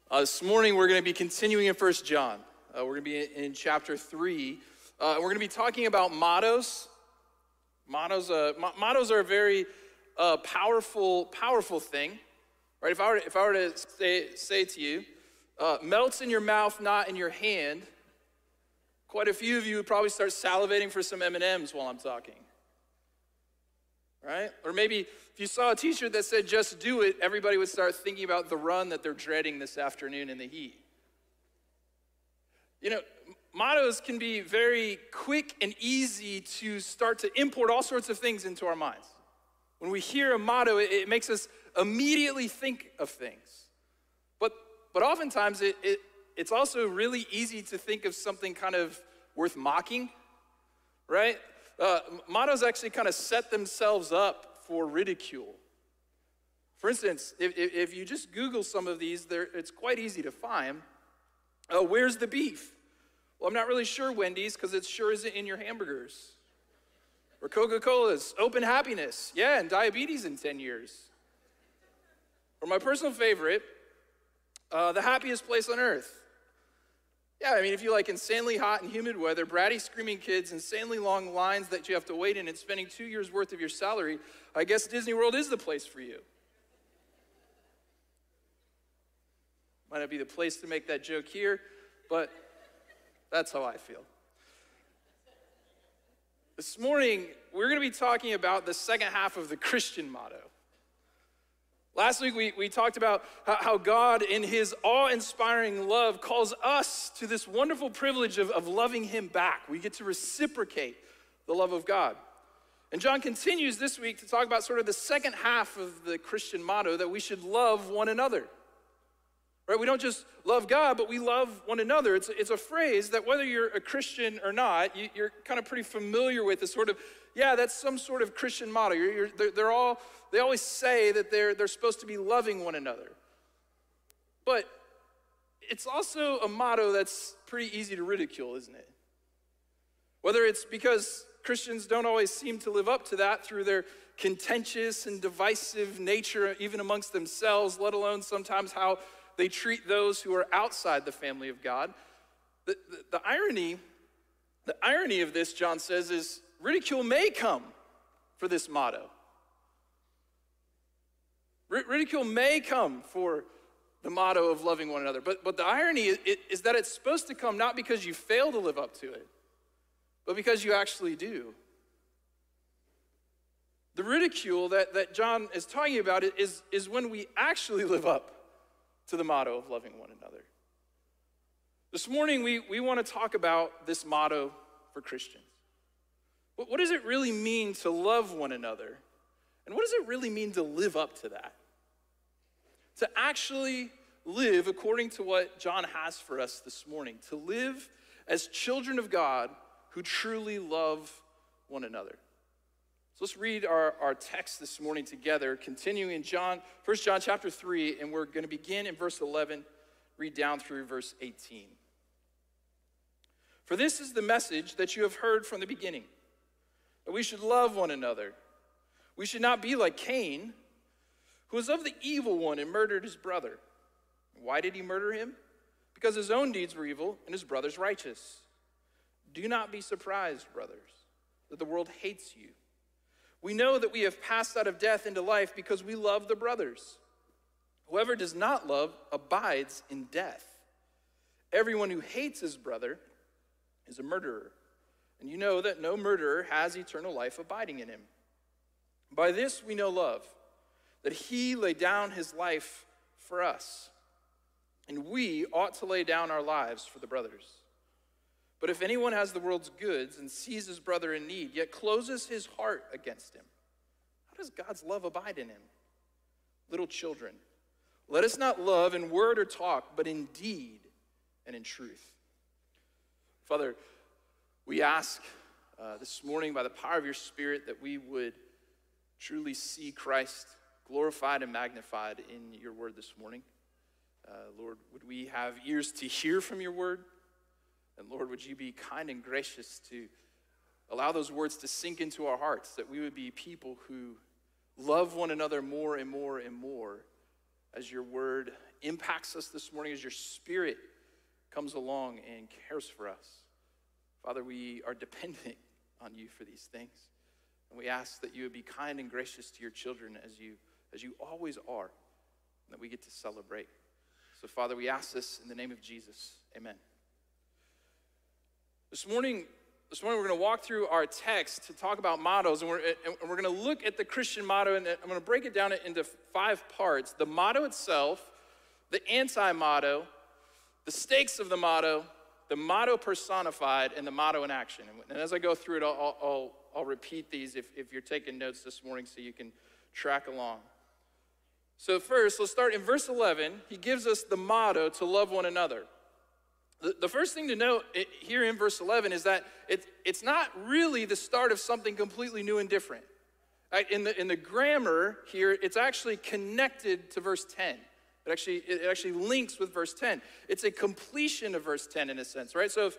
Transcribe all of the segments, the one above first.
This morning we're going to be continuing in 1 John. We're going to be in chapter 3. We're going to be talking about mottos. Mottos are a very powerful thing, right? If I were to say to you, melts in your mouth, not in your hand, quite a few of you would probably start salivating for some M&Ms while I'm talking, right? Or maybe if you saw a t-shirt that said "just do it," everybody would start thinking about the run that they're dreading this afternoon in the heat. You know, mottos can be very quick and easy to start to import all sorts of things into our minds. When we hear a motto, it makes us immediately think of things. But oftentimes it's also really easy to think of something kind of worth mocking, right? Mottos actually kind of set themselves up for ridicule. For instance, if you just Google some of these, it's quite easy to find. Where's the beef? Well, I'm not really sure, Wendy's, because it sure isn't in your hamburgers. Or Coca-Cola's open happiness. Yeah, and diabetes in 10 years. Or my personal favorite, the happiest place on earth. Yeah, I mean, if you like insanely hot and humid weather, bratty screaming kids, insanely long lines that you have to wait in, and spending 2 years' worth of your salary, I guess Disney World is the place for you. Might not be the place to make that joke here, but that's how I feel. This morning, we're going to be talking about the second half of the Christian motto. Last week, we talked about how God, in his awe-inspiring love, calls us to this wonderful privilege of loving him back. We get to reciprocate the love of God. And John continues this week to talk about sort of the second half of the Christian motto, that we should love one another. Right? We don't just love God, but we love one another. It's a phrase that whether you're a Christian or not, you're kind of pretty familiar with. This sort of, yeah, that's some sort of Christian motto. They always say that they're supposed to be loving one another. But it's also a motto that's pretty easy to ridicule, isn't it? Whether it's because Christians don't always seem to live up to that through their contentious and divisive nature, even amongst themselves, let alone sometimes how they treat those who are outside the family of God. The irony of this, John says, is ridicule may come for this motto. Ridicule may come for the motto of loving one another. But the irony is that it's supposed to come not because you fail to live up to it, but because you actually do. The ridicule that John is talking about is when we actually live up to the motto of loving one another. This morning, we want to talk about this motto for Christians. What does it really mean to love one another? And what does it really mean to live up to that? To actually live according to what John has for us this morning. To live as children of God who truly love one another. So let's read our text this morning together, continuing in 1 John chapter 3, and we're going to begin in verse 11, read down through verse 18. For this is the message that you have heard from the beginning, that we should love one another. We should not be like Cain, who was of the evil one and murdered his brother. Why did he murder him? Because his own deeds were evil and his brother's righteous. Do not be surprised, brothers, that the world hates you. We know that we have passed out of death into life because we love the brothers. Whoever does not love abides in death. Everyone who hates his brother is a murderer. And you know that no murderer has eternal life abiding in him. By this we know love, that he laid down his life for us. And we ought to lay down our lives for the brothers. But if anyone has the world's goods and sees his brother in need, yet closes his heart against him, how does God's love abide in him? Little children, let us not love in word or talk, but in deed and in truth. Father, we ask this morning by the power of your Spirit that we would truly see Christ glorified and magnified in your word this morning. Lord, would we have ears to hear from your word? And Lord, would you be kind and gracious to allow those words to sink into our hearts, that we would be people who love one another more and more and more as your word impacts us this morning, as your Spirit comes along and cares for us. Father, we are dependent on you for these things. And we ask that you would be kind and gracious to your children as you always are, and that we get to celebrate. So, Father, we ask this in the name of Jesus. Amen. This morning we're going to walk through our text to talk about mottos, and we're going to look at the Christian motto, and I'm going to break it down into 5 parts. The motto itself, the anti-motto, the stakes of the motto personified, and the motto in action. And as I go through it, I'll repeat these if you're taking notes this morning so you can track along. So first, let's start in verse 11. He gives us the motto to love one another. The first thing to note here in verse 11 is that it's not really the start of something completely new and different. In the grammar here, it's actually connected to verse 10. It actually links with verse 10. It's a completion of verse 10 in a sense, right? So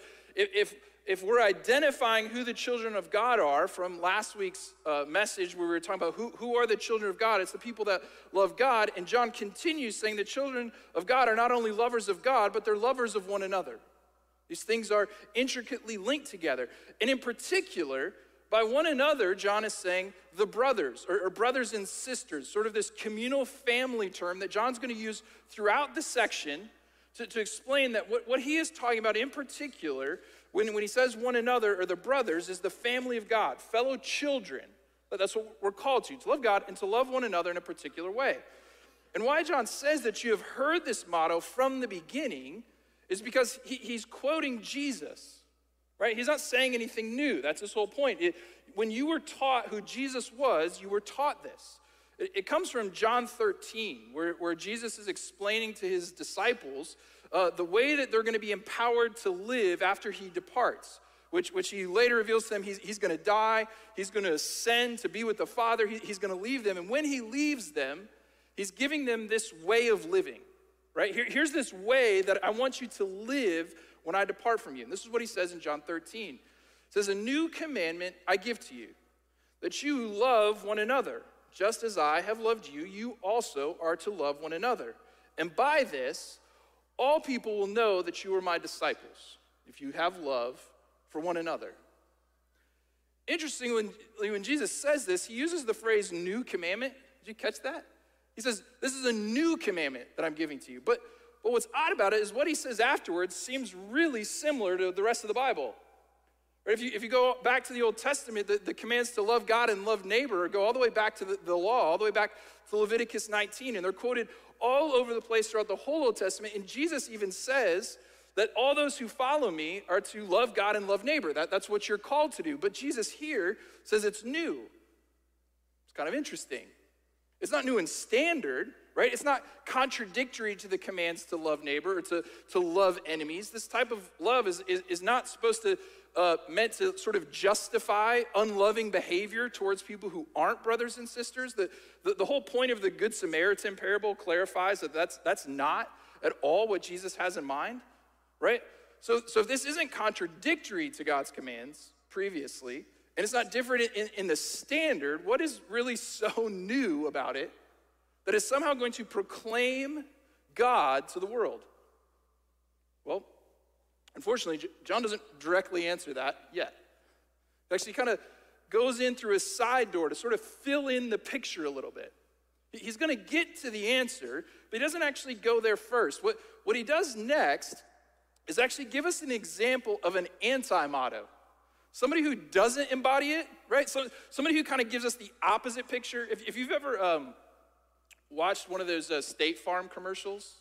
if we're identifying who the children of God are from last week's message where we were talking about who are the children of God, it's the people that love God. And John continues saying the children of God are not only lovers of God, but they're lovers of one another. These things are intricately linked together. And in particular, by one another, John is saying the brothers, or brothers and sisters, sort of this communal family term that John's going to use throughout the section to explain that what he is talking about in particular, when he says one another or the brothers, is the family of God, fellow children. That's what we're called to love God and to love one another in a particular way. And why John says that you have heard this motto from the beginning is because he's quoting Jesus. Right? He's not saying anything new. That's his whole point. When you were taught who Jesus was, you were taught this. It comes from John 13, where Jesus is explaining to his disciples the way that they're going to be empowered to live after he departs, which he later reveals to them he's going to die, he's going to ascend to be with the Father, he's going to leave them. And when he leaves them, he's giving them this way of living. Right? Here's this way that I want you to live when I depart from you. And this is what he says in John 13. It says, a new commandment I give to you, that you love one another. Just as I have loved you, you also are to love one another. And by this, all people will know that you are my disciples, if you have love for one another. Interestingly, when Jesus says this, he uses the phrase new commandment. Did you catch that? He says, this is a new commandment that I'm giving to you. But what's odd about it is what he says afterwards seems really similar to the rest of the Bible. Right? If you go back to the Old Testament, the commands to love God and love neighbor go all the way back to the law, all the way back to Leviticus 19, and they're quoted all over the place throughout the whole Old Testament. And Jesus even says that all those who follow me are to love God and love neighbor. That's what you're called to do. But Jesus here says it's new. It's kind of interesting. It's not new in standard, right? It's not contradictory to the commands to love neighbor or to love enemies. This type of love is not supposed to, meant to sort of justify unloving behavior towards people who aren't brothers and sisters. The whole point of the Good Samaritan parable clarifies that that's not at all what Jesus has in mind, right? So if this isn't contradictory to God's commands previously, and it's not different in the standard, what is really so new about it that is somehow going to proclaim God to the world? Well, unfortunately, John doesn't directly answer that yet. Actually, he kind of goes in through a side door to sort of fill in the picture a little bit. He's going to get to the answer, but he doesn't actually go there first. What he does next is actually give us an example of an anti-motto. Somebody who doesn't embody it, right? So somebody who kind of gives us the opposite picture. If you've ever watched one of those State Farm commercials,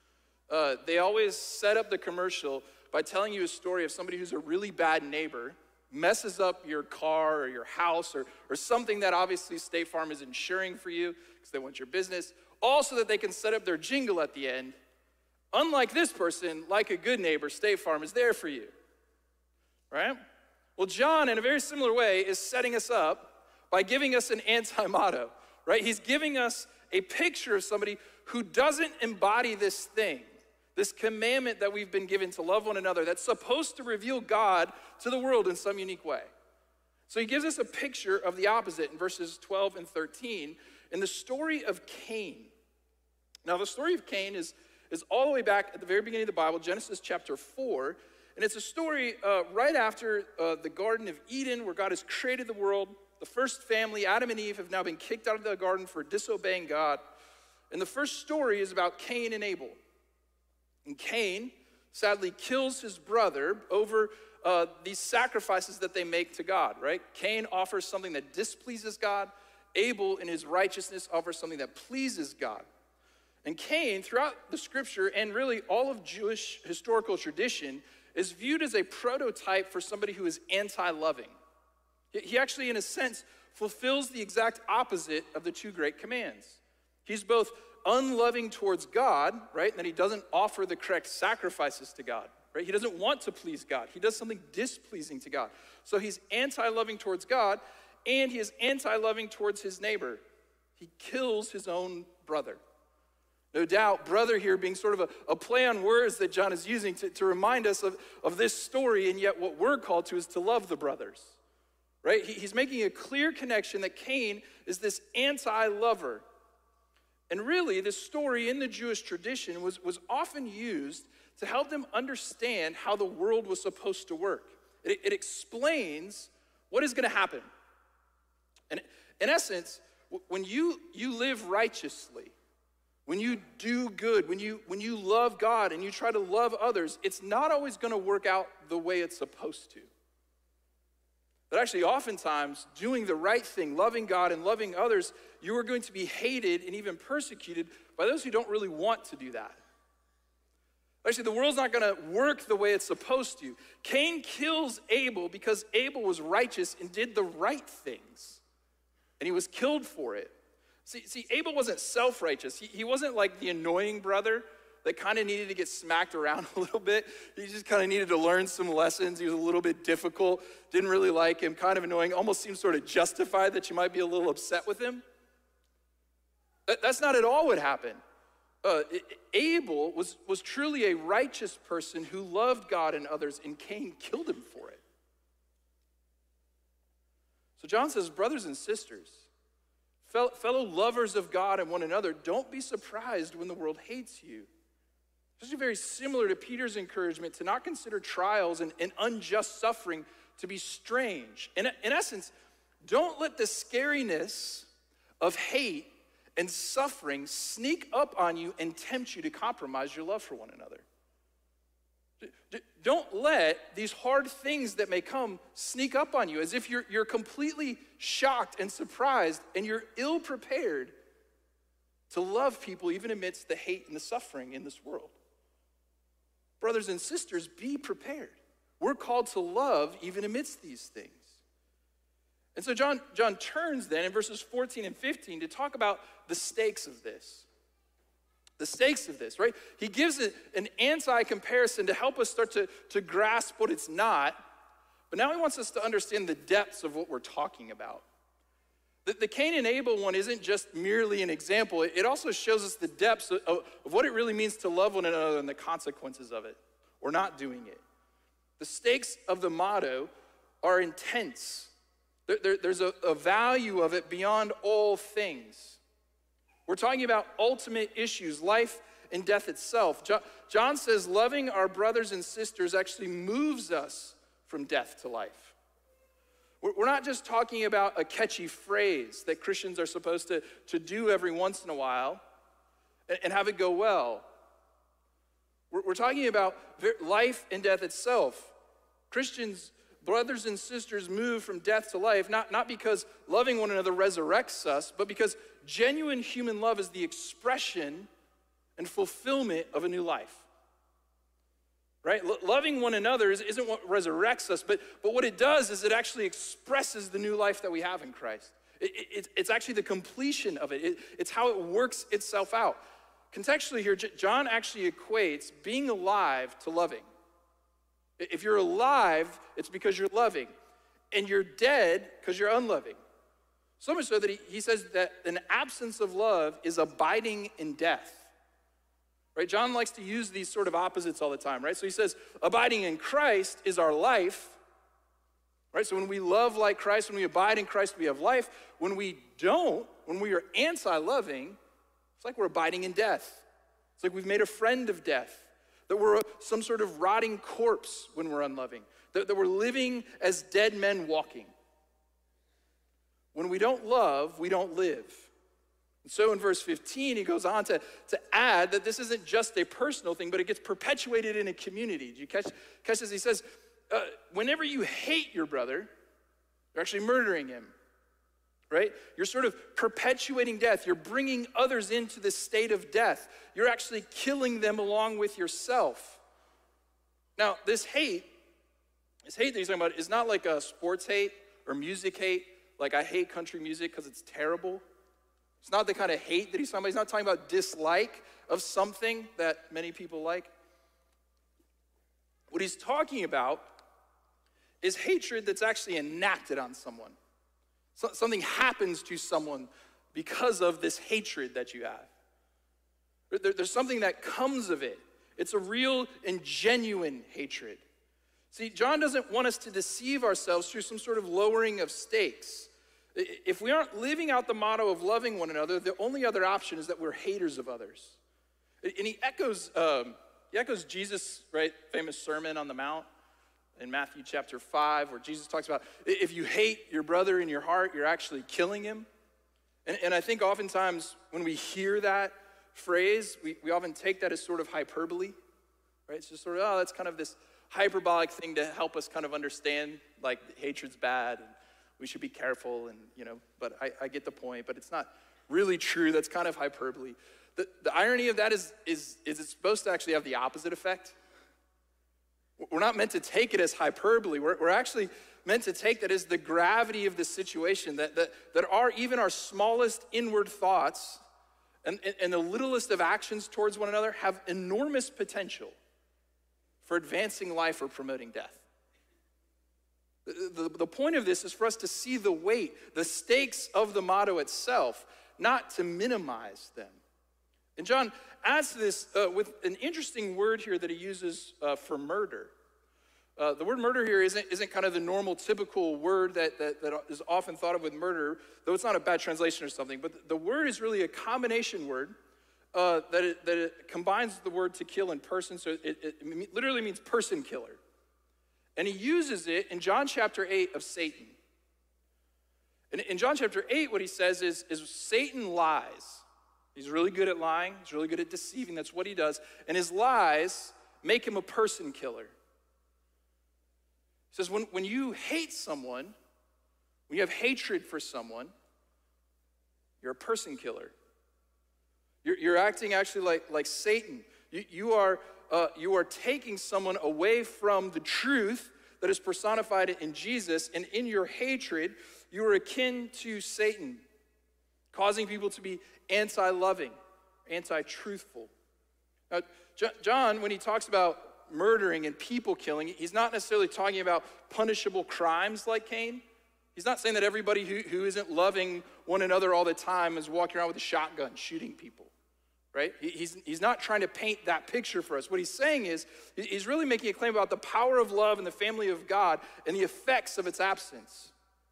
they always set up the commercial by telling you a story of somebody who's a really bad neighbor, messes up your car or your house or something that obviously State Farm is insuring for you because they want your business, all so that they can set up their jingle at the end. Unlike this person, like a good neighbor, State Farm is there for you, right? Well, John, in a very similar way, is setting us up by giving us an anti-motto, right? He's giving us a picture of somebody who doesn't embody this thing, this commandment that we've been given to love one another that's supposed to reveal God to the world in some unique way. So he gives us a picture of the opposite in verses 12 and 13 in the story of Cain. Now, the story of Cain is all the way back at the very beginning of the Bible, Genesis chapter 4. And it's a story right after the Garden of Eden, where God has created the world. The first family, Adam and Eve, have now been kicked out of the garden for disobeying God. And the first story is about Cain and Abel. And Cain sadly kills his brother over these sacrifices that they make to God, right? Cain offers something that displeases God. Abel, in his righteousness, offers something that pleases God. And Cain, throughout the scripture and really all of Jewish historical tradition, is viewed as a prototype for somebody who is anti-loving. He actually, in a sense, fulfills the exact opposite of the two great commands. He's both unloving towards God, right? And that he doesn't offer the correct sacrifices to God, right? He doesn't want to please God. He does something displeasing to God. So he's anti-loving towards God, and he is anti-loving towards his neighbor. He kills his own brother. No doubt, brother here being sort of a play on words that John is using to remind us of this story, and yet what we're called to is to love the brothers, right? He's making a clear connection that Cain is this anti-lover. And really, this story in the Jewish tradition was often used to help them understand how the world was supposed to work. It explains what is going to happen. And in essence, when you live righteously, when you do good, when you love God and you try to love others, it's not always going to work out the way it's supposed to. But actually, oftentimes, doing the right thing, loving God and loving others, you are going to be hated and even persecuted by those who don't really want to do that. Actually, the world's not going to work the way it's supposed to. Cain kills Abel because Abel was righteous and did the right things, and he was killed for it. See, Abel wasn't self-righteous. He wasn't like the annoying brother that kind of needed to get smacked around a little bit. He just kind of needed to learn some lessons. He was a little bit difficult, didn't really like him, kind of annoying, almost seemed sort of justified that you might be a little upset with him. That's not at all what happened. Abel was truly a righteous person who loved God and others, and Cain killed him for it. So John says, brothers and sisters, fellow lovers of God and one another, don't be surprised when the world hates you. This is very similar to Peter's encouragement to not consider trials and unjust suffering to be strange. In essence, don't let the scariness of hate and suffering sneak up on you and tempt you to compromise your love for one another. Don't let these hard things that may come sneak up on you as if you're completely shocked and surprised and you're ill-prepared to love people even amidst the hate and the suffering in this world. Brothers and sisters, be prepared. We're called to love even amidst these things. And so John turns then in verses 14 and 15 to talk about the stakes of this. The stakes of this, right? He gives it an anti-comparison to help us start to grasp what it's not, but now he wants us to understand the depths of what we're talking about. The Cain and Abel one isn't just merely an example. It also shows us the depths of what it really means to love one another and the consequences of it, or not doing it. The stakes of the motto are intense. There's a value of it beyond all things. We're talking about ultimate issues, life and death itself. John says loving our brothers and sisters actually moves us from death to life. We're not just talking about a catchy phrase that Christians are supposed to do every once in a while and have it go well. We're talking about life and death itself. Christians, brothers and sisters, move from death to life, not because loving one another resurrects us, but because genuine human love is the expression and fulfillment of a new life. Right? Loving one another isn't what resurrects us, but what it does is it actually expresses the new life that we have in Christ. It's actually the completion of it. It's how it works itself out. Contextually here, John actually equates being alive to loving. If you're alive, it's because you're loving. And you're dead because you're unloving. So much so that he says that an absence of love is abiding in death. Right? John likes to use these sort of opposites all the time, right? So he says, abiding in Christ is our life, right? So when we love like Christ, when we abide in Christ, we have life. When we don't, when we are anti-loving, It's like we're abiding in death. It's like we've made a friend of death, that we're some sort of rotting corpse when we're unloving, that we're living as dead men walking. When we don't love, we don't live. And so in verse 15, he goes on to add that this isn't just a personal thing, but it gets perpetuated in a community. Do you catch this? He says, whenever you hate your brother, you're actually murdering him, right? You're sort of perpetuating death. You're bringing others into this state of death. You're actually killing them along with yourself. Now, this hate that he's talking about is not like a sports hate or music hate, like I hate country music because it's terrible. It's not the kind of hate that he's talking about. He's not talking about dislike of something that many people like. What he's talking about is hatred that's actually enacted on someone. Something happens to someone because of this hatred that you have. There's something that comes of it. It's a real and genuine hatred. See, John doesn't want us to deceive ourselves through some sort of lowering of stakes. If we aren't living out the motto of loving one another, the only other option is that we're haters of others. And he echoes Jesus' right, famous Sermon on the Mount in Matthew chapter 5, where Jesus talks about if you hate your brother in your heart, you're actually killing him. And I think oftentimes when we hear that phrase, we often take that as sort of hyperbole, right? It's just sort of, that's kind of this hyperbolic thing to help us kind of understand, like, hatred's bad, and we should be careful, and, but I get the point, but it's not really true. That's kind of hyperbole. The irony of that is it's supposed to actually have the opposite effect. We're not meant to take it as hyperbole. We're actually meant to take that as the gravity of the situation, that even our smallest inward thoughts and the littlest of actions towards one another have enormous potential for advancing life or promoting death. The point of this is for us to see the weight, the stakes of the motto itself, not to minimize them. And John adds to this with an interesting word here that he uses for murder. The word murder here isn't kind of the normal, typical word that is often thought of with murder, though it's not a bad translation or something. But the word is really a combination word that it combines the word to kill and person, so it literally means person killer. And he uses it in John chapter 8 of Satan. And in John chapter 8, what he says is Satan lies. He's really good at lying. He's really good at deceiving. That's what he does. And his lies make him a person killer. He says when you hate someone, when you have hatred for someone, you're a person killer. You're acting actually like Satan. You are taking someone away from the truth that is personified in Jesus, and in your hatred, you are akin to Satan, causing people to be anti-loving, anti-truthful. Now, John, when he talks about murdering and people killing, he's not necessarily talking about punishable crimes like Cain. He's not saying that everybody who isn't loving one another all the time is walking around with a shotgun shooting people. Right? He's not trying to paint that picture for us. What he's saying is, he's really making a claim about the power of love in the family of God and the effects of its absence.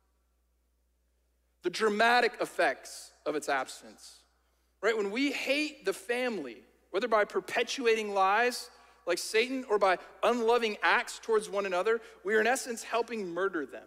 The dramatic effects of its absence. Right? When we hate the family, whether by perpetuating lies like Satan or by unloving acts towards one another, we are in essence helping murder them.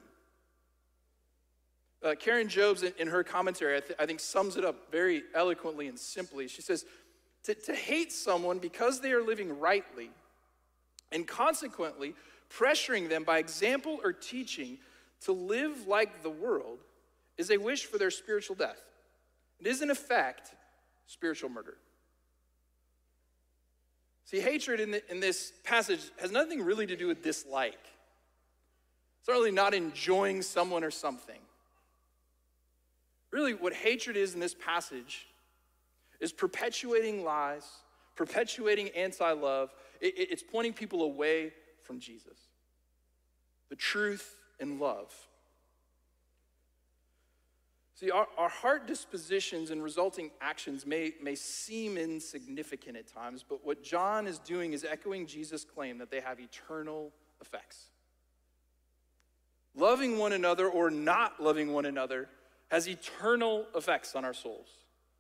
Karen Jobes, in her commentary, I think sums it up very eloquently and simply. She says, to hate someone because they are living rightly and consequently pressuring them by example or teaching to live like the world is a wish for their spiritual death. It is, in effect, spiritual murder. See, hatred in this passage has nothing really to do with dislike. It's really not enjoying someone or something. Really, what hatred is in this passage is perpetuating lies, perpetuating anti-love. It's pointing people away from Jesus, the truth and love. See, our heart dispositions and resulting actions may seem insignificant at times, but what John is doing is echoing Jesus' claim that they have eternal effects. Loving one another or not loving one another has eternal effects on our souls.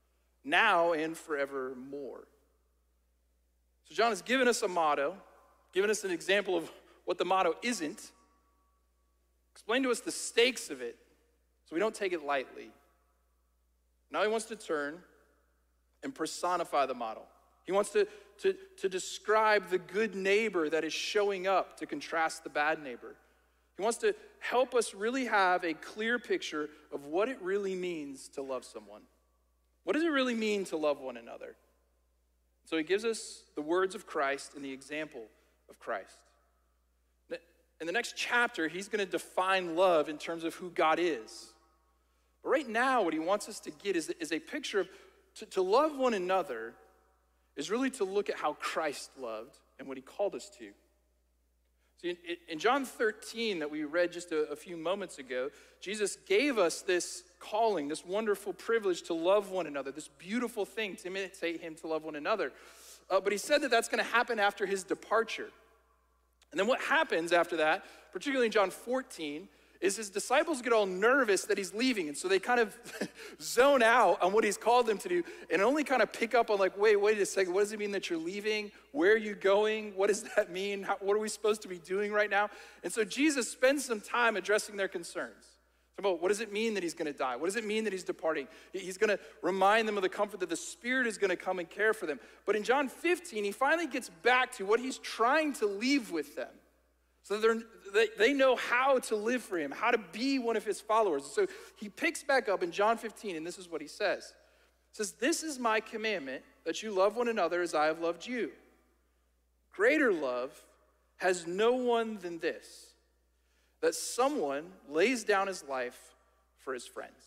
now and forevermore. So John has given us a motto, given us an example of what the motto isn't, explained to us the stakes of it so we don't take it lightly. Now he wants to turn and personify the motto. He wants to describe the good neighbor that is showing up to contrast the bad neighbor. He wants to help us really have a clear picture of what it really means to love someone. What does it really mean to love one another? So he gives us the words of Christ and the example of Christ. In the next chapter, he's going to define love in terms of who God is. But right now, what he wants us to get is a picture of to love one another is really to look at how Christ loved and what he called us to. See, in John 13 that we read just a few moments ago, Jesus gave us this calling, this wonderful privilege to love one another, this beautiful thing to imitate him, to love one another. But he said that that's going to happen after his departure. And then what happens after that, particularly in John 14, is his disciples get all nervous that he's leaving. And so they kind of zone out on what he's called them to do and only kind of pick up on like, wait a second, what does it mean that you're leaving? Where are you going? What does that mean? What are we supposed to be doing right now? And so Jesus spends some time addressing their concerns. About what does it mean that he's going to die? What does it mean that he's departing? He's going to remind them of the comfort that the Spirit is going to come and care for them. But in John 15, he finally gets back to what he's trying to leave with them. So they know how to live for him, how to be one of his followers. So he picks back up in John 15, and this is what he says. He says, "This is my commandment, that you love one another as I have loved you. Greater love has no one than this, that someone lays down his life for his friends."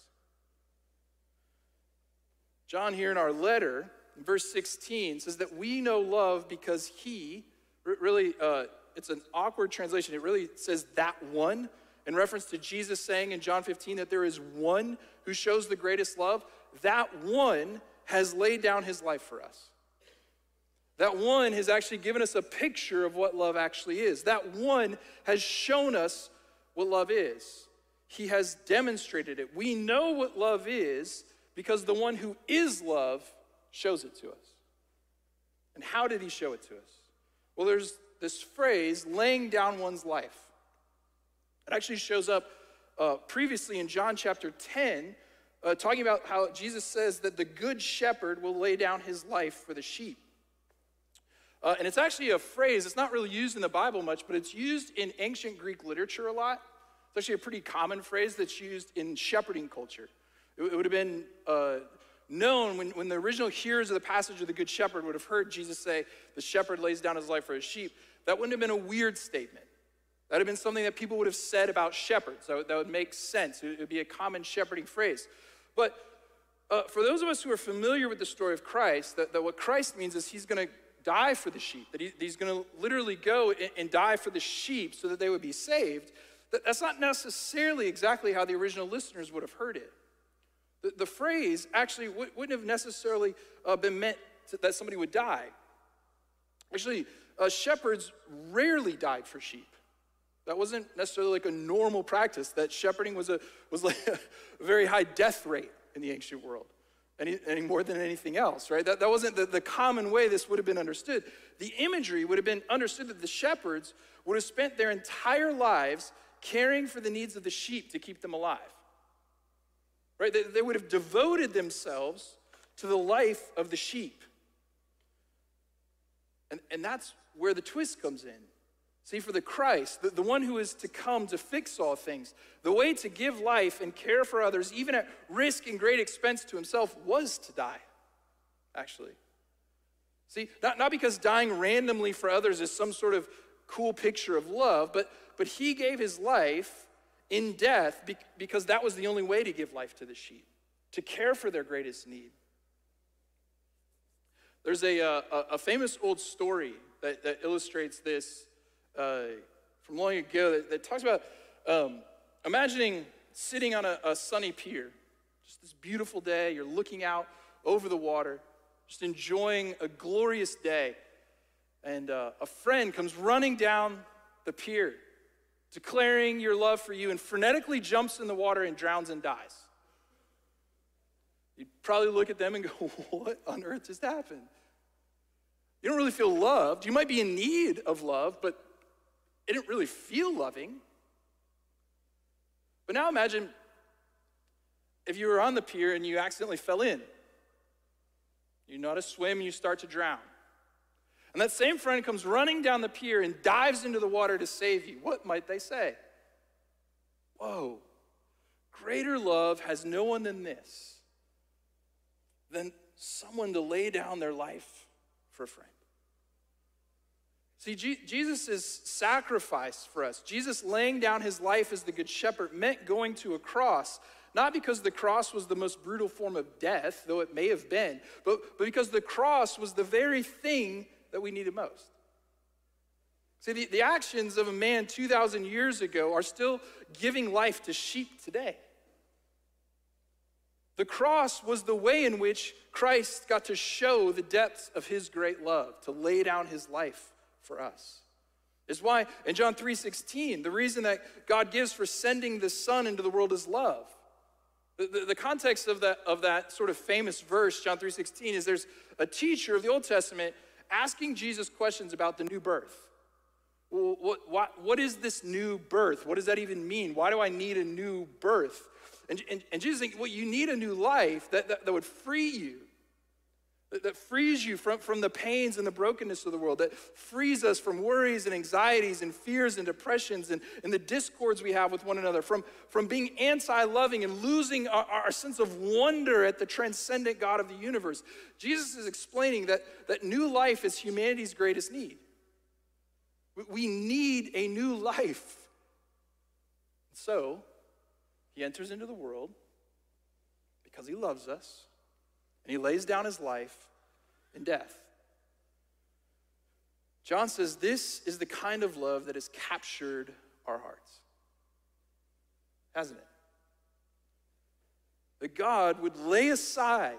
John here in our letter, in verse 16, says that we know love because he, really, it's an awkward translation. It really says that one, in reference to Jesus saying in John 15 that there is one who shows the greatest love. That one has laid down his life for us. That one has actually given us a picture of what love actually is. That one has shown us what love is. He has demonstrated it. We know what love is because the one who is love shows it to us. And how did he show it to us? Well, there's this phrase, laying down one's life. It actually shows up previously in John chapter 10, talking about how Jesus says that the good shepherd will lay down his life for the sheep. And it's actually a phrase, it's not really used in the Bible much, but it's used in ancient Greek literature a lot. It's actually a pretty common phrase that's used in shepherding culture. It would have been known when the original hearers of the passage of the Good Shepherd would have heard Jesus say, the shepherd lays down his life for his sheep. That wouldn't have been a weird statement. That would have been something that people would have said about shepherds. That would make sense. It would be a common shepherding phrase. But for those of us who are familiar with the story of Christ, that what Christ means is he's going to die for the sheep, that he's going to literally go and die for the sheep so that they would be saved. That's not necessarily exactly how the original listeners would have heard it. The phrase actually wouldn't have necessarily been meant that somebody would die. Actually, shepherds rarely died for sheep. That wasn't necessarily like a normal practice. That shepherding was like a very high death rate in the ancient world, any more than anything else, right? That wasn't the common way this would have been understood. The imagery would have been understood that the shepherds would have spent their entire lives caring for the needs of the sheep to keep them alive, right? They would have devoted themselves to the life of the sheep. And that's where the twist comes in. See, for the Christ, the one who is to come to fix all things, the way to give life and care for others, even at risk and great expense to himself, was to die, actually. See, not because dying randomly for others is some sort of cool picture of love, but he gave his life in death because that was the only way to give life to the sheep, to care for their greatest need. There's a famous old story that illustrates this from long ago that talks about imagining sitting on a sunny pier, just this beautiful day, you're looking out over the water, just enjoying a glorious day, and a friend comes running down the pier, declaring your love for you, and frenetically jumps in the water and drowns and dies. You'd probably look at them and go, what on earth just happened? You don't really feel loved. You might be in need of love, but it didn't really feel loving. But now imagine if you were on the pier and you accidentally fell in. You know how to swim, you start to drown. And that same friend comes running down the pier and dives into the water to save you. What might they say? Whoa, greater love has no one than this, than someone to lay down their life for a friend. See, Jesus' sacrifice for us, Jesus laying down his life as the good shepherd, meant going to a cross, not because the cross was the most brutal form of death, though it may have been, but because the cross was the very thing that we needed most. See, the actions of a man 2,000 years ago are still giving life to sheep today. The cross was the way in which Christ got to show the depths of his great love, to lay down his life for us. It's why in John 3:16, the reason that God gives for sending the Son into the world is love. The context of that sort of famous verse, John 3:16, is there's a teacher of the Old Testament asking Jesus questions about the new birth. Well, what is this new birth? What does that even mean? Why do I need a new birth? And Jesus thinks, well, you need a new life that would free you, that frees you from the pains and the brokenness of the world, that frees us from worries and anxieties and fears and depressions and the discords we have with one another, from being anti-loving and losing our sense of wonder at the transcendent God of the universe. Jesus is explaining that new life is humanity's greatest need. We need a new life. So, he enters into the world because he loves us, and he lays down his life in death. John says this is the kind of love that has captured our hearts, hasn't it? That God would lay aside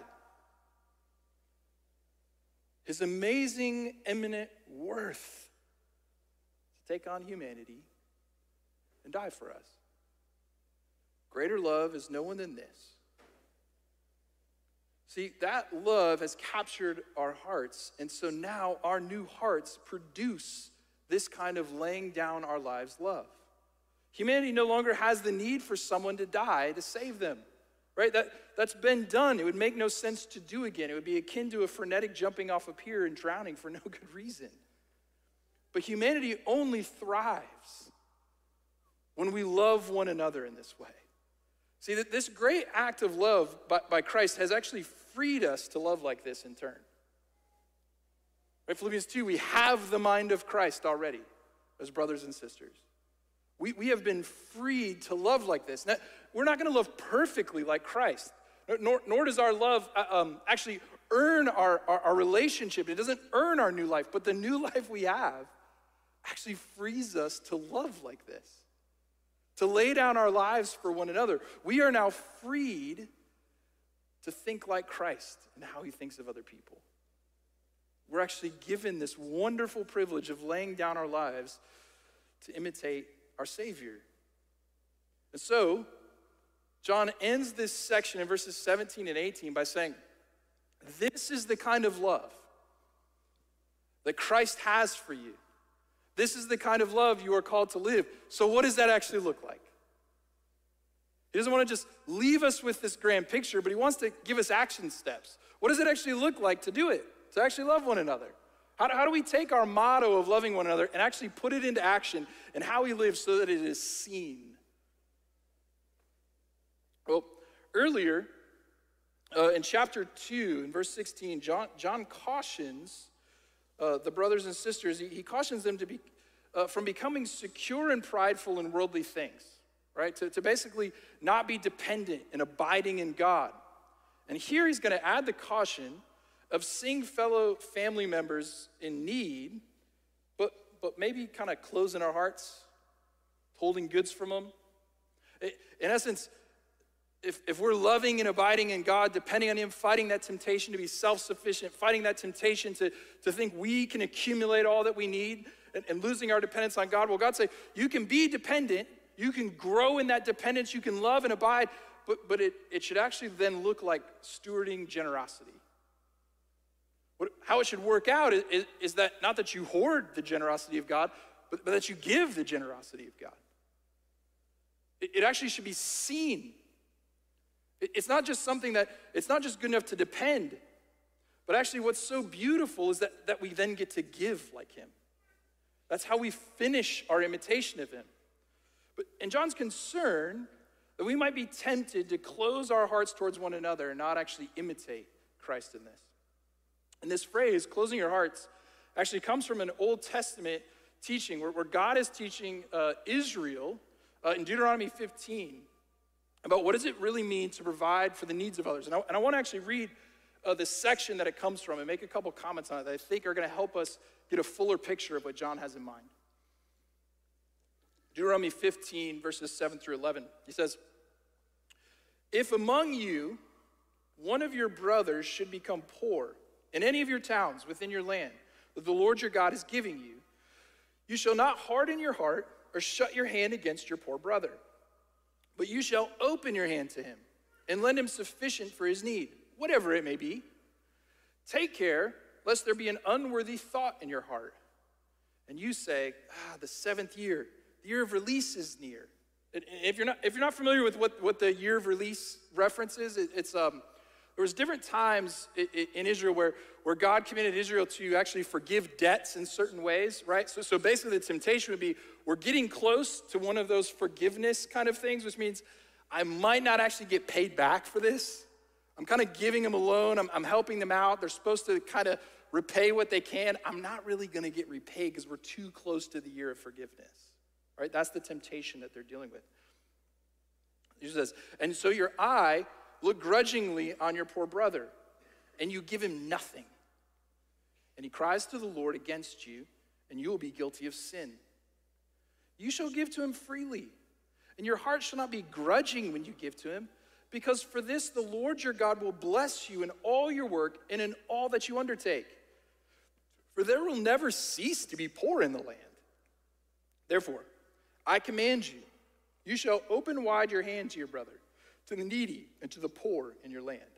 his amazing, eminent worth to take on humanity and die for us. Greater love is no one than this. See, that love has captured our hearts, and so now our new hearts produce this kind of laying down our lives love. Humanity no longer has the need for someone to die to save them, right? That's been done. It would make no sense to do again. It would be akin to a frenetic jumping off a pier and drowning for no good reason. But humanity only thrives when we love one another in this way. See, that this great act of love by Christ has actually freed us to love like this in turn. Right? Philippians 2, we have the mind of Christ already as brothers and sisters. We have been freed to love like this. Now, we're not going to love perfectly like Christ, nor does our love actually earn our relationship. It doesn't earn our new life, but the new life we have actually frees us to love like this, to lay down our lives for one another. We are now freed to think like Christ and how he thinks of other people. We're actually given this wonderful privilege of laying down our lives to imitate our Savior. And so, John ends this section in verses 17 and 18 by saying, this is the kind of love that Christ has for you. This is the kind of love you are called to live. So what does that actually look like? He doesn't want to just leave us with this grand picture, but he wants to give us action steps. What does it actually look like to do it, to actually love one another? How do we take our motto of loving one another and actually put it into action in how we live so that it is seen? Well, earlier in chapter 2, in verse 16, John cautions the brothers and sisters. He cautions them to be from becoming secure and prideful in worldly things, right? To basically not be dependent and abiding in God. And here he's going to add the caution of seeing fellow family members in need, but maybe kind of closing our hearts, holding goods from them. In essence, if we're loving and abiding in God, depending on him, fighting that temptation to be self-sufficient, fighting that temptation to think we can accumulate all that we need and losing our dependence on God, well, God say, you can be dependent, you can grow in that dependence, you can love and abide, but it should actually then look like stewarding generosity. How it should work out is that not that you hoard the generosity of God, but that you give the generosity of God. It actually should be seen. It's not just something that, it's not just good enough to depend, but actually what's so beautiful is that we then get to give like him. That's how we finish our imitation of him. And John's concern that we might be tempted to close our hearts towards one another and not actually imitate Christ in this. And this phrase, closing your hearts, actually comes from an Old Testament teaching where God is teaching Israel in Deuteronomy 15 about what does it really mean to provide for the needs of others. And I want to actually read the section that it comes from and make a couple comments on it that I think are going to help us get a fuller picture of what John has in mind. Deuteronomy 15, verses 7 through 11. He says, if among you one of your brothers should become poor in any of your towns within your land that the Lord your God is giving you, you shall not harden your heart or shut your hand against your poor brother, but you shall open your hand to him and lend him sufficient for his need, whatever it may be. Take care lest there be an unworthy thought in your heart, and you say, the seventh year, the year of release is near. And if you're not familiar with what the year of release reference is, there was different times in Israel where God commanded Israel to actually forgive debts in certain ways, right? So basically the temptation would be, we're getting close to one of those forgiveness kind of things, which means I might not actually get paid back for this. I'm kind of giving them a loan. I'm helping them out. They're supposed to kind of repay what they can. I'm not really going to get repaid because we're too close to the year of forgiveness. Right? That's the temptation that they're dealing with. He says, and so your eye look grudgingly on your poor brother, and you give him nothing. And he cries to the Lord against you, and you will be guilty of sin. You shall give to him freely, and your heart shall not be grudging when you give to him, because for this the Lord your God will bless you in all your work and in all that you undertake. For there will never cease to be poor in the land. Therefore, I command you, you shall open wide your hand to your brother, to the needy and to the poor in your land.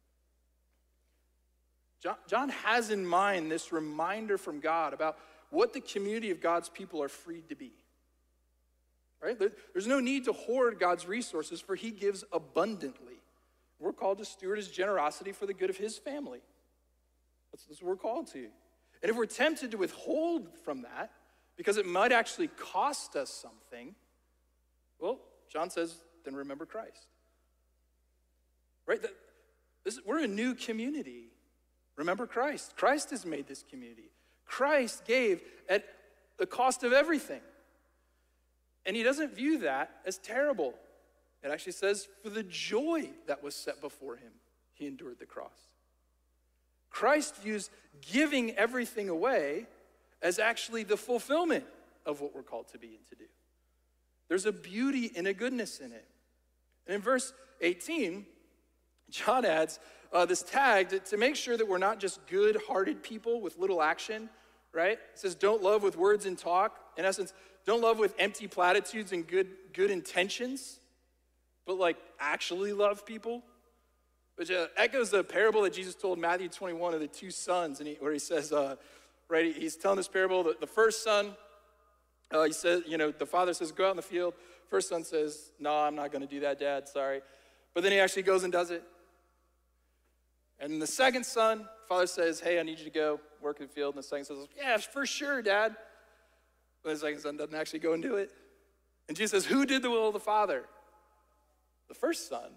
John has in mind this reminder from God about what the community of God's people are freed to be. Right? There's no need to hoard God's resources, for he gives abundantly. We're called to steward his generosity for the good of his family. That's what we're called to. And if we're tempted to withhold from that, because it might actually cost us something, well, John says, then remember Christ. Right? We're a new community. Remember Christ. Christ has made this community. Christ gave at the cost of everything. And he doesn't view that as terrible. It actually says, for the joy that was set before him, he endured the cross. Christ views giving everything away as actually the fulfillment of what we're called to be and to do. There's a beauty and a goodness in it. And in verse 18, John adds this tag to make sure that we're not just good-hearted people with little action, right? It says, don't love with words and talk. In essence, don't love with empty platitudes and good intentions, but like actually love people. Which echoes the parable that Jesus told in Matthew 21 of the two sons, where he says, right, he's telling this parable, the first son, he says, the father says, go out in the field. First son says, no, I'm not going to do that, Dad, sorry. But then he actually goes and does it. And the second son, father says, hey, I need you to go work in the field. And the second says, yeah, for sure, Dad. But the second son doesn't actually go and do it. And Jesus says, who did the will of the Father? The first son.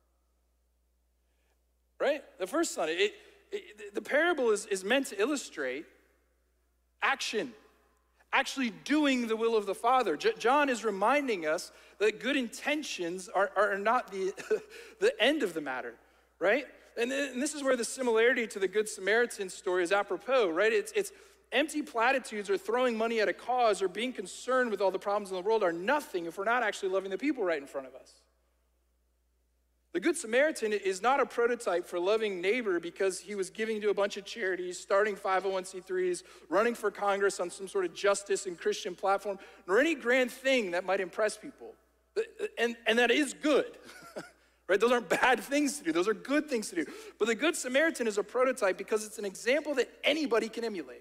Right? The first son. The parable is meant to illustrate action. Actually doing the will of the Father. John is reminding us that good intentions are not the end of the matter. Right? And this is where the similarity to the Good Samaritan story is apropos, right? It's empty platitudes or throwing money at a cause or being concerned with all the problems in the world are nothing if we're not actually loving the people right in front of us. The Good Samaritan is not a prototype for loving neighbor because he was giving to a bunch of charities, starting 501c3s, running for Congress on some sort of justice and Christian platform, nor any grand thing that might impress people. And that is good, right? Those aren't bad things to do. Those are good things to do. But the Good Samaritan is a prototype because it's an example that anybody can emulate.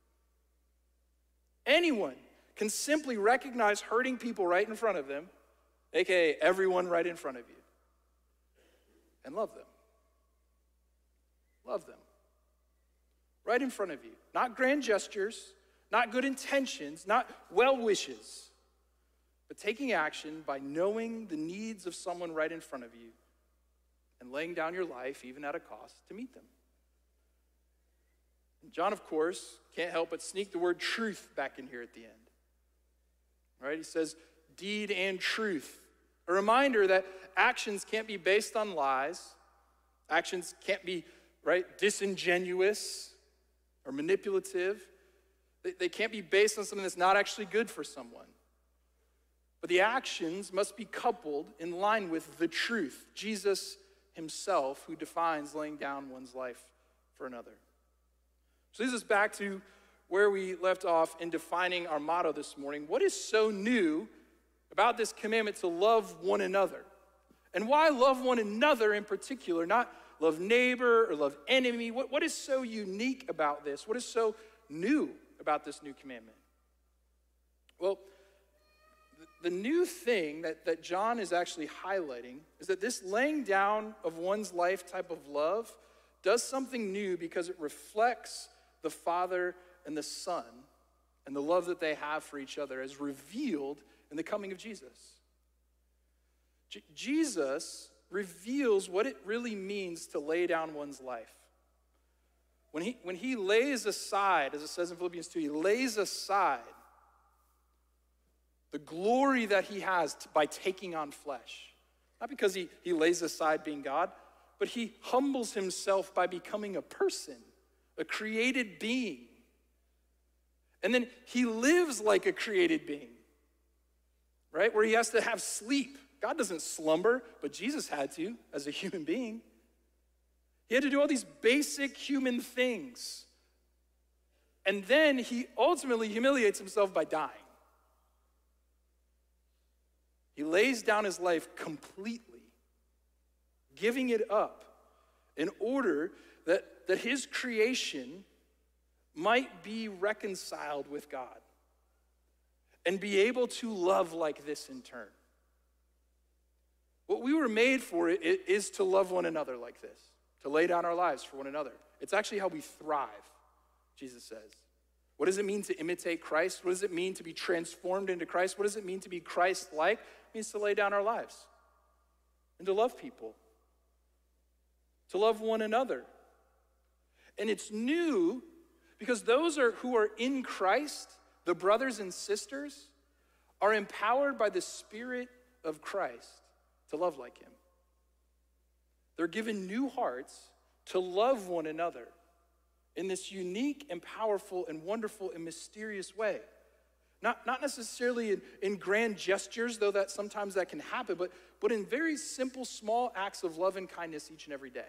Anyone can simply recognize hurting people right in front of them, aka everyone right in front of you, and love them. Love them. Right in front of you. Not grand gestures, not good intentions, not well wishes, but taking action by knowing the needs of someone right in front of you and laying down your life, even at a cost, to meet them. And John, of course, can't help but sneak the word truth back in here at the end. Right? He says, deed and truth. A reminder that actions can't be based on lies. Actions can't be, right, disingenuous or manipulative. They can't be based on something that's not actually good for someone. But the actions must be coupled in line with the truth, Jesus himself, who defines laying down one's life for another. So this is back to where we left off in defining our motto this morning. What is so new about this commandment to love one another? And why love one another in particular, not love neighbor or love enemy? What is so unique about this? What is so new about this new commandment? Well, the new thing that John is actually highlighting is that this laying down of one's life type of love does something new because it reflects the Father and the Son and the love that they have for each other as revealed in the coming of Jesus. Jesus reveals what it really means to lay down one's life. When he lays aside, as it says in Philippians 2, he lays aside the glory that he has by taking on flesh. Not because he lays aside being God, but he humbles himself by becoming a person, a created being. And then he lives like a created being, right? Where he has to have sleep. God doesn't slumber, but Jesus had to as a human being. He had to do all these basic human things. And then he ultimately humiliates himself by dying. He lays down his life completely, giving it up in order that his creation might be reconciled with God and be able to love like this in turn. What we were made for is to love one another like this, to lay down our lives for one another. It's actually how we thrive, Jesus says. What does it mean to imitate Christ? What does it mean to be transformed into Christ? What does it mean to be Christ-like? It means to lay down our lives and to love people, to love one another. And it's new because those who are in Christ, the brothers and sisters, are empowered by the Spirit of Christ to love like him. They're given new hearts to love one another in this unique and powerful and wonderful and mysterious way. Not necessarily in grand gestures, though that sometimes that can happen, but in very simple, small acts of love and kindness each and every day.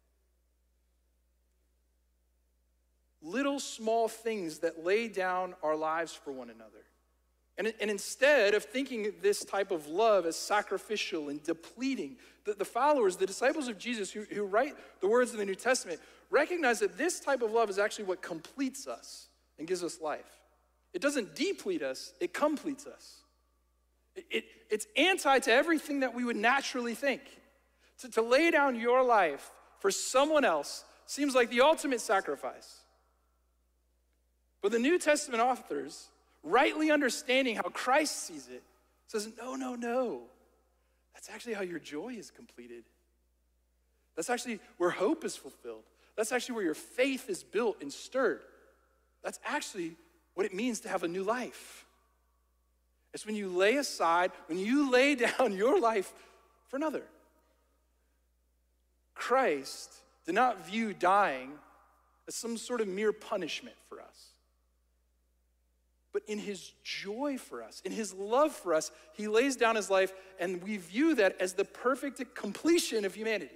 Little small things that lay down our lives for one another. And instead of thinking this type of love as sacrificial and depleting, the followers, the disciples of Jesus who write the words of the New Testament, recognize that this type of love is actually what completes us and gives us life. It doesn't deplete us, it completes us. It's anti to everything that we would naturally think. To lay down your life for someone else seems like the ultimate sacrifice. But the New Testament authors, rightly understanding how Christ sees it, says, no. That's actually how your joy is completed. That's actually where hope is fulfilled. That's actually where your faith is built and stirred. That's actually what it means to have a new life. It's when you lay aside, when you lay down your life for another. Christ did not view dying as some sort of mere punishment for us. But in his joy for us, in his love for us, he lays down his life, and we view that as the perfect completion of humanity.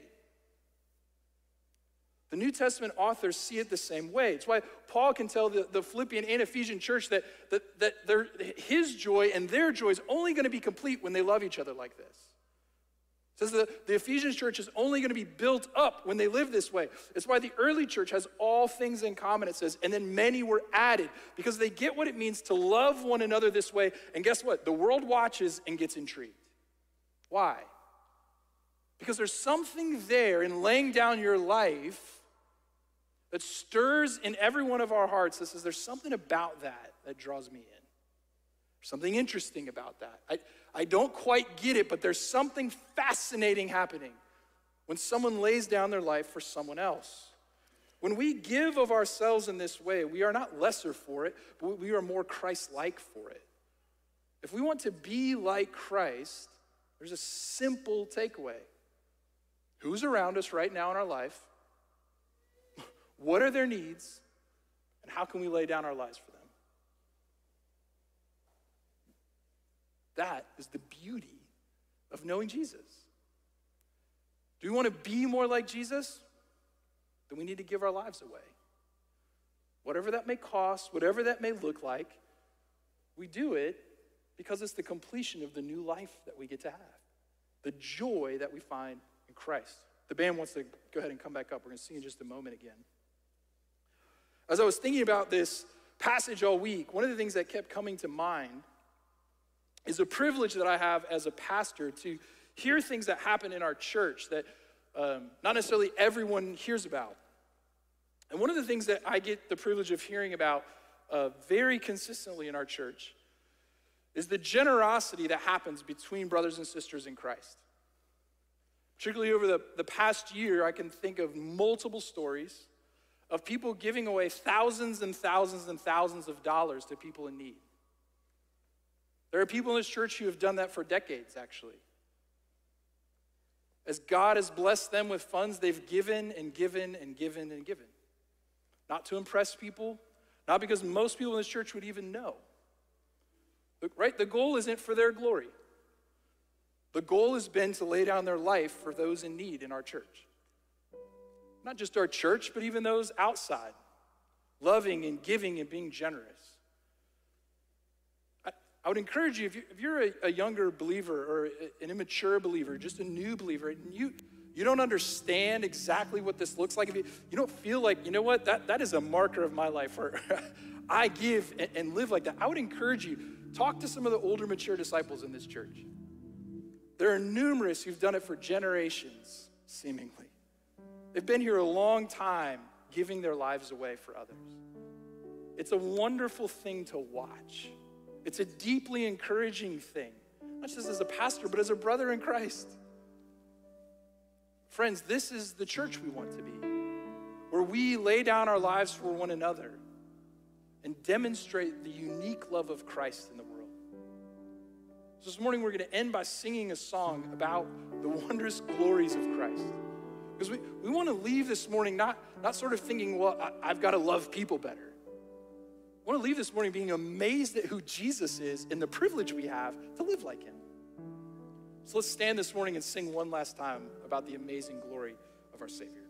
The New Testament authors see it the same way. It's why Paul can tell the Philippian and Ephesian church that his joy and their joy is only going to be complete when they love each other like this. It says that the Ephesians church is only going to be built up when they live this way. It's why the early church has all things in common, it says, and then many were added because they get what it means to love one another this way. And guess what? The world watches and gets intrigued. Why? Because there's something there in laying down your life that stirs in every one of our hearts that says there's something about that draws me in. There's something interesting about that. I don't quite get it, but there's something fascinating happening when someone lays down their life for someone else. When we give of ourselves in this way, we are not lesser for it, but we are more Christ-like for it. If we want to be like Christ, there's a simple takeaway. Who's around us right now in our life? What are their needs? And how can we lay down our lives for them? That is the beauty of knowing Jesus. Do we want to be more like Jesus? Then we need to give our lives away. Whatever that may cost, whatever that may look like, we do it because it's the completion of the new life that we get to have. The joy that we find in Christ. The band wants to go ahead and come back up. We're going to sing in just a moment again. As I was thinking about this passage all week, one of the things that kept coming to mind is a privilege that I have as a pastor to hear things that happen in our church that not necessarily everyone hears about. And one of the things that I get the privilege of hearing about very consistently in our church is the generosity that happens between brothers and sisters in Christ. Particularly over the past year, I can think of multiple stories of people giving away thousands and thousands and thousands of dollars to people in need. There are people in this church who have done that for decades, actually. As God has blessed them with funds, they've given and given and given and given. Not to impress people, not because most people in this church would even know. Right? The goal isn't for their glory. The goal has been to lay down their life for those in need in our church. Not just our church, but even those outside. Loving and giving and being generous. I would encourage you, if you're a younger believer or an immature believer, just a new believer, and you don't understand exactly what this looks like, if you don't feel like, you know what, that is a marker of my life where I give and live like that, I would encourage you, talk to some of the older mature disciples in this church. There are numerous who've done it for generations, seemingly. They've been here a long time giving their lives away for others. It's a wonderful thing to watch. It's a deeply encouraging thing, not just as a pastor, but as a brother in Christ. Friends, this is the church we want to be, where we lay down our lives for one another and demonstrate the unique love of Christ in the world. So this morning, we're going to end by singing a song about the wondrous glories of Christ. Because we want to leave this morning not sort of thinking, well, I've got to love people better. I want to leave this morning being amazed at who Jesus is and the privilege we have to live like him. So let's stand this morning and sing one last time about the amazing glory of our Savior.